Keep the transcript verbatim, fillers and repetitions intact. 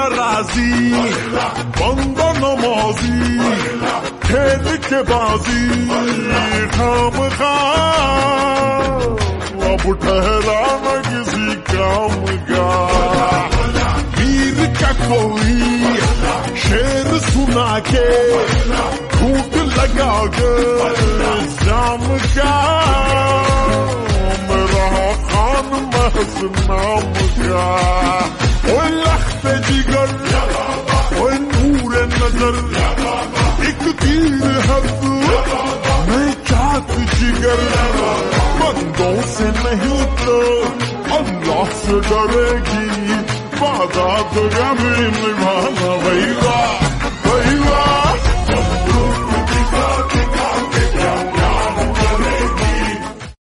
राजी बंदा नमाजी खेल के बाजी खाम खा अब ठहरा न किसी काम का वीर का कोई शेर सुना के घूट लगा के जाम का मेरा खान महज नाम का ओ लख्त जिगर ओ नूर नजर एक तीर हद मैं चाहत जिगर बंदों से नहीं तो अल्लाह से डरेगी वादा तो कभी निभाना भैया भैया